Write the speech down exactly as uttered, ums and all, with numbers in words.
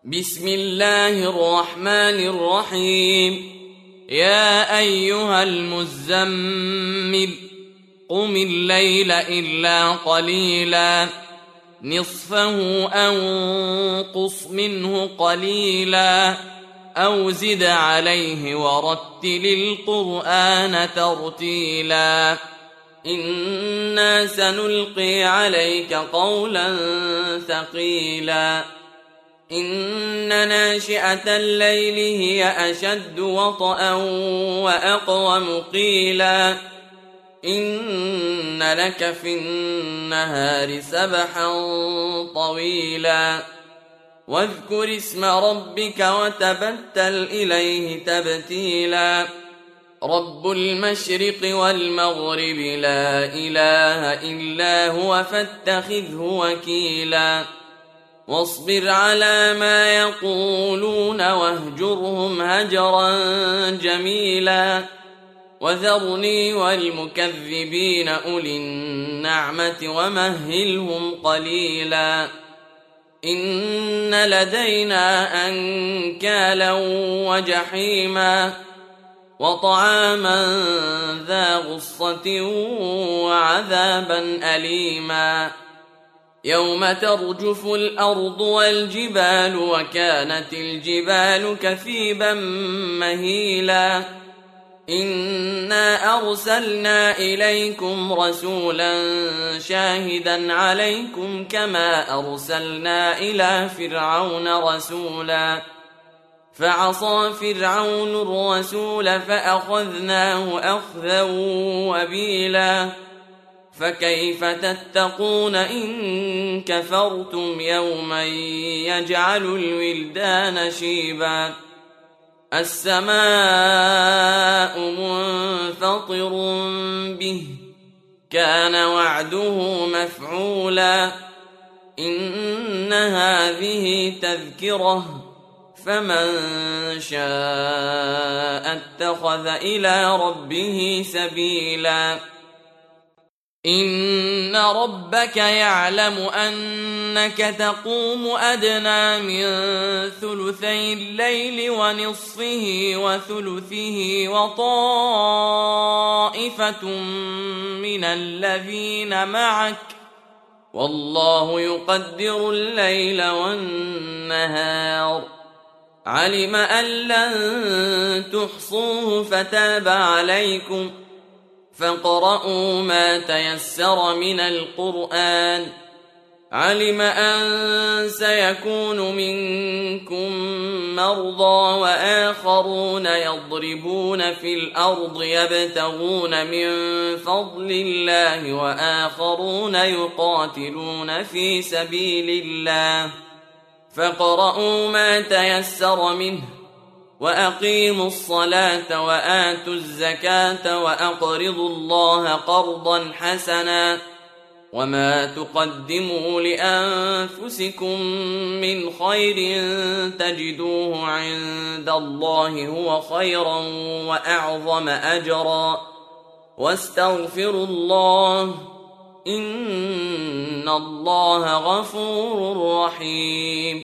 بسم الله الرحمن الرحيم. يا أيها المزمل قم الليل إلا قليلا نصفه أو انقص منه قليلا أو زد عليه ورتل القرآن ترتيلا إنا سنلقي عليك قولا ثقيلا إن ناشئة الليل هي أشد وطئا وأقوم قيلا إن لك في النهار سبحا طويلا واذكر اسم ربك وتبتل إليه تبتيلا رب المشرق والمغرب لا إله إلا هو فاتخذه وكيلا واصبر على ما يقولون واهجرهم هجرا جميلا وذرني والمكذبين أولي النعمة ومهلهم قليلا إن لدينا أنكالا وجحيما وطعاما ذا غصة وعذابا أليما يوم ترجف الأرض والجبال وكانت الجبال كثيبا مهيلا إنا أرسلنا إليكم رسولا شاهدا عليكم كما أرسلنا إلى فرعون رسولا فعصى فرعون الرسول فأخذناه أخذا وبيلا فكيف تتقون إن كفرتم يوما يجعل الولدان شيبا السماء منفطر به كان وعده مفعولا إن هذه تذكرة فمن شاء اتخذ إلى ربه سبيلا إن ربك يعلم أنك تقوم أدنى من ثلثي الليل ونصفه وثلثه وطائفة من الذين معك والله يقدر الليل والنهار علم أن لن تحصوه فتاب عليكم فاقرؤوا ما تيسر من القرآن علم أن سيكون منكم مرضى وآخرون يضربون في الأرض يبتغون من فضل الله وآخرون يقاتلون في سبيل الله فاقرؤوا ما تيسر منه وأقيموا الصلاة وآتوا الزكاة وأقرضوا الله قرضا حسنا وما تقدموا لأنفسكم من خير تجدوه عند الله هو خيرا وأعظم أجرا واستغفروا الله إن الله غفور رحيم.